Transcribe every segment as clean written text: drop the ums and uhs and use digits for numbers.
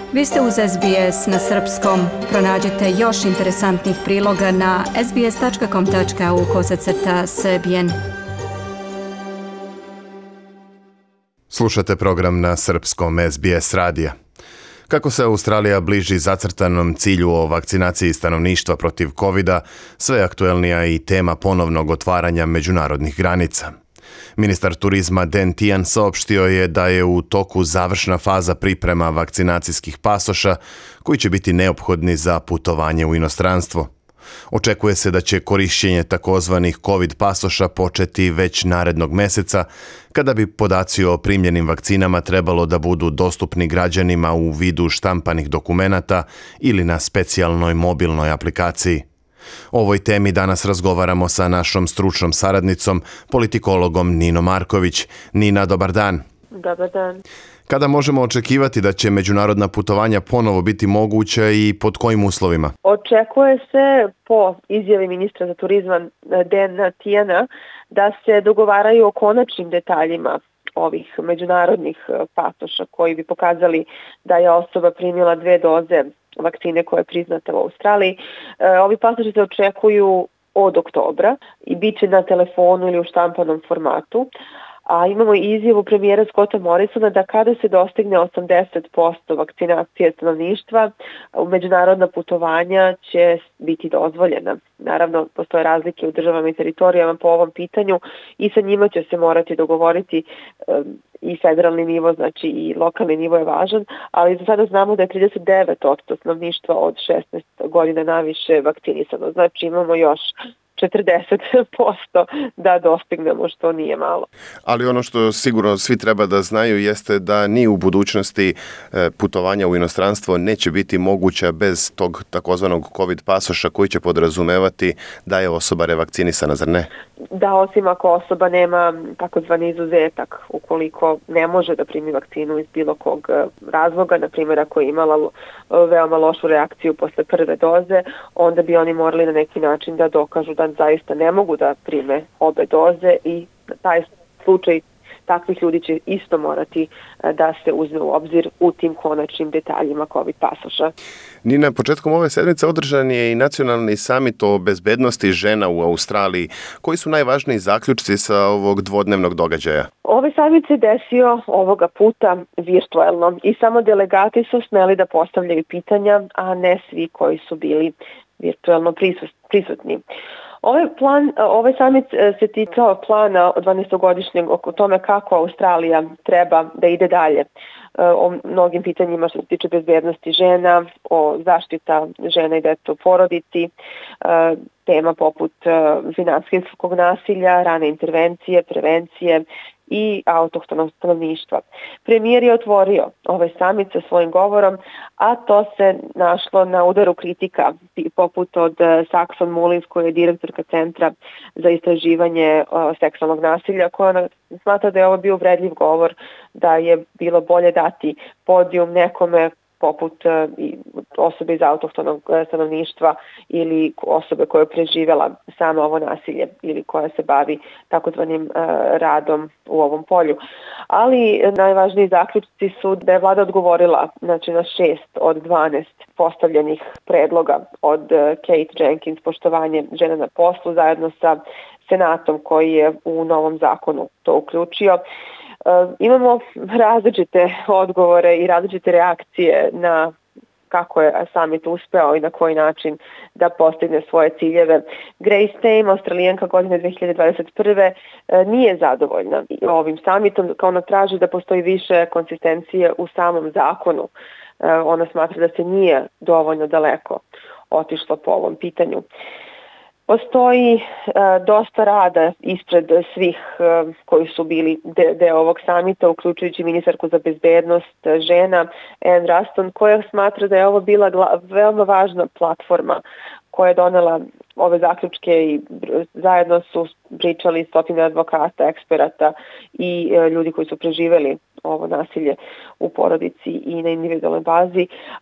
Vi ste uz SBS na srpskom. Pronađite još interesantnih priloga na sbs.com.au/srbijen. Slušate program na srpskom SBS radija. Kako se Australija bliži zacrtanom cilju o vakcinaciji stanovništva protiv covida, sve aktuelnija i tema ponovnog otvaranja međunarodnih granica. Ministar turizma Dan Tehan saopštio je da je u toku završna faza priprema vakcinacijskih pasoša koji će biti neophodni za putovanje u inostranstvo. Očekuje se da će korišćenje takozvanih COVID pasoša početi već narednog meseca, kada bi podaci o primljenim vakcinama trebalo da budu dostupni građanima u vidu štampanih dokumenata ili na specijalnoj mobilnoj aplikaciji. O ovoj temi danas razgovaramo sa našom stručnom saradnicom, politikologom Ninom Marković. Nina, dobar dan. Dobar dan. Kada možemo očekivati da će međunarodna putovanja ponovo biti moguća i pod kojim uslovima? Očekuje se po izjavi ministra za turizma Dana Tehana da se dogovaraju o konačnim detaljima ovih međunarodnih pasoša koji bi pokazali da je osoba primila 2 doze vakcine koja je priznata u Australiji. Ovi pasoši se očekuju od oktobra i bit će na telefonu ili u štampanom formatu. A imamo izjavu premijera Scotta Morrisona da kada se dostigne 80% vakcinacije stanovništva, međunarodna putovanja će biti dozvoljena. Naravno, postoje razlike u državama i teritorijama po ovom pitanju i sa njima će se morati dogovoriti i federalni nivo, znači i lokalni nivo je važan, ali za sada znamo da je 39% stanovništva od 16 godina naviše vakcinisano. Znači imamo još 40% da dostignemo, što nije malo. Ali ono što sigurno svi treba da znaju jeste da ni u budućnosti putovanja u inostranstvo neće biti moguća bez tog takozvanog COVID pasoša koji će podrazumevati da je osoba revakcinisana, zar ne? Da, osim ako osoba nema takozvani izuzetak, ukoliko ne može da primi vakcinu iz bilo kog razloga, na primjer ako je imala veoma lošu reakciju posle prve doze, onda bi oni morali na neki način da dokažu da zaista ne mogu da prime obe doze i taj slučaj takvih ljudi će isto morati da se uzme u obzir u tim konačnim detaljima COVID pasoša. Nina, početkom ove sedmice održan je i nacionalni samit o bezbednosti žena u Australiji. Koji su najvažniji zaključci sa ovog dvodnevnog događaja? Ovaj samit se desio ovoga puta virtuelno i samo delegati su smeli da postavljaju pitanja, a ne svi koji su bili virtuelno prisutni. Ovaj samit se ticao plana od 12-godišnjeg oko tome kako Australija treba da ide dalje o mnogim pitanjima što se tiče bezbednosti žena, o zaštita žena i dece u porodici, tema poput financijskog nasilja, rane intervencije, prevencije i autohtonog stanovništva. Premijer je otvorio ovaj samit sa svojim govorom, a to se našlo na udaru kritika poput od Saxon Mullins, koja je direktorka Centra za istraživanje seksualnog nasilja, koja smatra da je ovo bio uvredljiv govor, da je bilo bolje dati podijum nekome poput osobe iz autohtonog stanovništva ili osobe koja je preživjela samo ovo nasilje ili koja se bavi takozvanim radom u ovom polju. Ali najvažniji zaključci su da je vlada odgovorila na 6 od 12 postavljenih predloga od Kate Jenkins, poštovanje žena na poslu, zajedno sa Senatom koji je u novom zakonu to uključio. Imamo različite odgovore i različite reakcije na kako je samit uspeo i na koji način da postigne svoje ciljeve. Grace Tame, Australijanka godine 2021. nije zadovoljna ovim samitom, kao ona traži da postoji više konsistencije u samom zakonu. Ona smatra da se nije dovoljno daleko otišlo po ovom pitanju. Postoji dosta rada ispred svih koji su bili deo ovog samita, uključujući ministarku za bezbednost žena Anne Ruston, koja smatra da je ovo bila veoma važna platforma koja je donela ove zaključke i zajedno su pričali stotine advokata, eksperata i ljudi koji su preživeli ovo nasilje u porodici i na individualnoj bazi,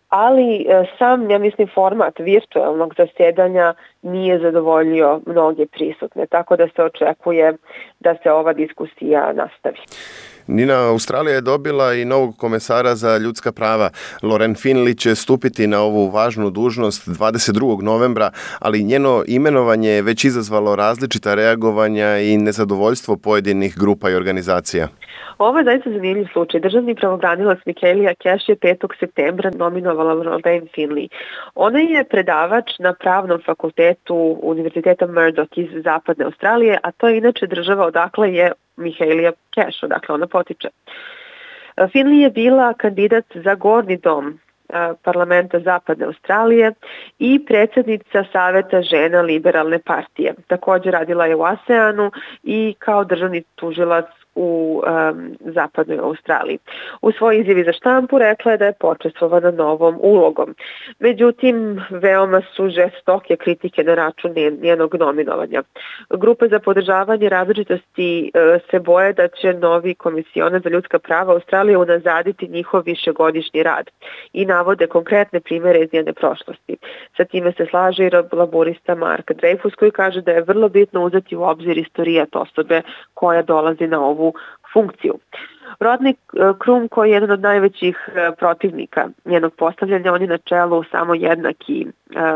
ali sam, ja mislim, format virtualnog zasjedanja nije zadovoljio mnoge prisutne, tako da se očekuje da se ova diskusija nastavi. Nina, Australija je dobila i novog komesara za ljudska prava. Lauren Finley će stupiti na ovu važnu dužnost 22. novembra, ali njeno imenovanje je već izazvalo različita reagovanja i nezadovoljstvo pojedinih grupa i organizacija. Ovo je zaista zanimljiv slučaj. Državni pravobranilac Michaelia Cash je 5. septembra nominovala Lauren Finley. Ona je predavač na pravnom fakultetu Univerziteta Murdoch iz Zapadne Australije, a to je inače država odakle je Michaelia Cash, odakle ona potiče. Finley je bila kandidat za gornji dom parlamenta Zapadne Australije i predsjednica Saveta žena Liberalne partije. Također radila je u ASEANu i kao državni tužilac u Zapadnoj Australiji. U svojoj izjavi za štampu rekla je da je počestvovana novom ulogom. Međutim, veoma su žestoke kritike na račun njenog nominovanja. Grupe za podržavanje različitosti se boje da će novi komisionar za ljudska prava Australije unazaditi njihov višegodišnji rad i navode konkretne primjere iz njene prošlosti. Sa time se slaže i laborista Mark Dreyfus koji kaže da je vrlo bitno uzeti u obzir istorijat osobe koja dolazi na ovu funkciju. Rodni Krum, koji je jedan od najvećih protivnika njenog postavljanja, on je na čelu samo jednaki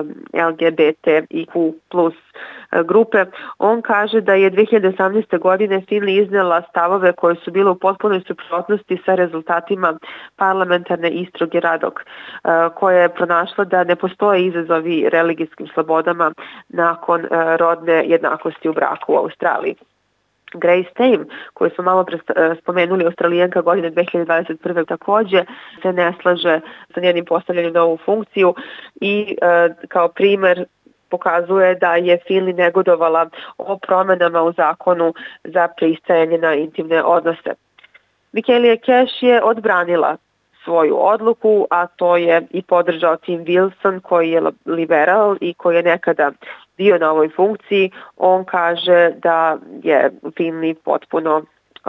LGBTIQ plus grupe. On kaže da je 2018. godine Finley iznela stavove koje su bile u potpunoj suprotnosti sa rezultatima parlamentarne istrage Radok, koja je pronašla da ne postoje izazovi religijskim slobodama nakon rodne jednakosti u braku u Australiji. Grace Tame, koju smo malo spomenuli, Australijanka godine 2021. također se ne slaže sa njenim postavljanjem na ovu funkciju i kao primjer pokazuje da je Finley negodovala o promjenama u zakonu za pristajanje na intimne odnose. Michaelia Cash je odbranila svoju odluku, a to je i podržao Tim Wilson koji je liberal i koji je nekada bio na ovoj funkciji. On kaže da je Finley potpuno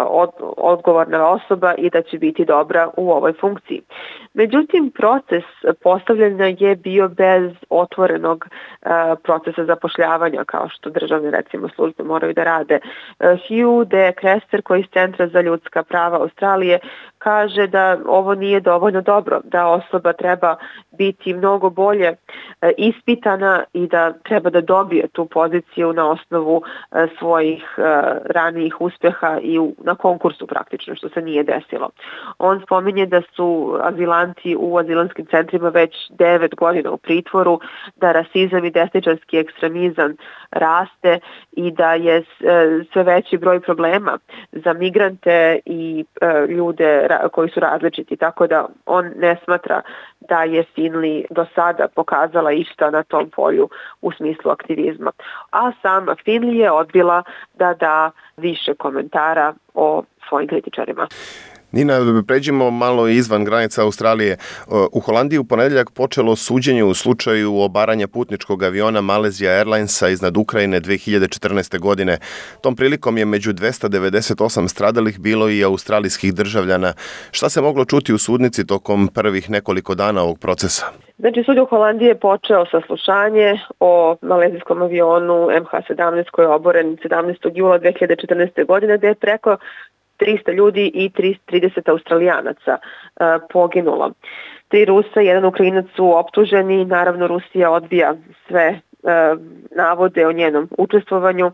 odgovorna osoba i da će biti dobra u ovoj funkciji. Međutim, proces postavljanja je bio bez otvorenog procesa zapošljavanja, kao što državne recimo službe moraju da rade. Hugh de Krester, koji je iz Centra za ljudska prava Australije, kaže da ovo nije dovoljno dobro, da osoba treba biti mnogo bolje ispitana i da treba da dobije tu poziciju na osnovu svojih ranijih uspjeha i na konkursu praktično, što se nije desilo. On spominje da su azilanti u azilanskim centrima već 9 godina u pritvoru, da rasizam i desničarski ekstremizam raste i da je sve veći broj problema za migrante i ljude koji su različiti, tako da on ne smatra da je Finley do sada pokazala išta na tom polju u smislu aktivizma. A sama Finley je odbila da da više komentara o svojim kritičarima. Nina, pređimo malo izvan granica Australije. U Holandiji u ponedjeljak počelo suđenje u slučaju obaranja putničkog aviona Malaysia Airlinesa iznad Ukrajine 2014. godine. Tom prilikom je među 298 stradalih bilo i australijskih državljana. Šta se moglo čuti u sudnici tokom prvih nekoliko dana ovog procesa? Znači, sud u Holandiji je počeo saslušanje o malezijskom avionu MH17 koji je oboren 17. jula 2014. godine, gdje je preko 300 ljudi i 30 Australijanaca poginulo. 3 Rusa i 1 Ukrajinac su optuženi. Naravno, Rusija odbija sve navode o njenom učestvovanju.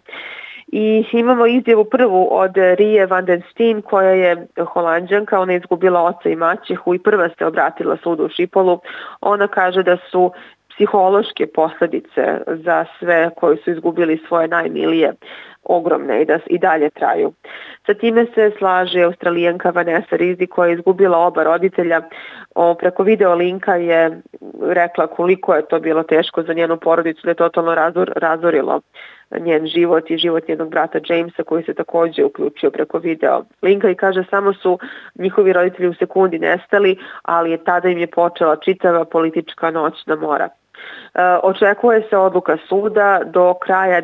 I imamo izjavu prvu od Rie van den Steen, koja je Holanđanka. Ona je izgubila oca i maćehu i prva se obratila sudu u Šipolu. Ona kaže da su psihološke posljedice za sve koji su izgubili svoje najmilije ogromne i da i dalje traju. Sa time se slaže Australijanka Vanessa Rizzi koja je izgubila oba roditelja. Preko video linka je rekla koliko je to bilo teško za njenu porodicu, da je totalno razorilo njen život i život njenog brata Jamesa koji se također uključio preko video linka i kaže samo su njihovi roditelji u sekundi nestali, ali je tada im je počela čitava politička noćna mora. Očekuje se odluka suda do kraja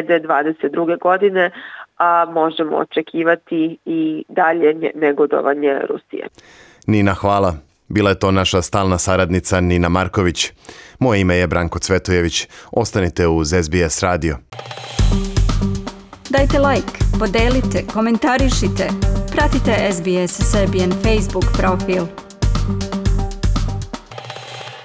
2022. godine, a možemo očekivati i dalje negodovanje Rusije. Nina, hvala. Bila je to naša stalna saradnica Nina Marković. Moje ime je Branko Cvetojević. Ostanite uz SBS radio. Dajte like, podelite, komentarišite. Pratite SBS Serbian Facebook profil.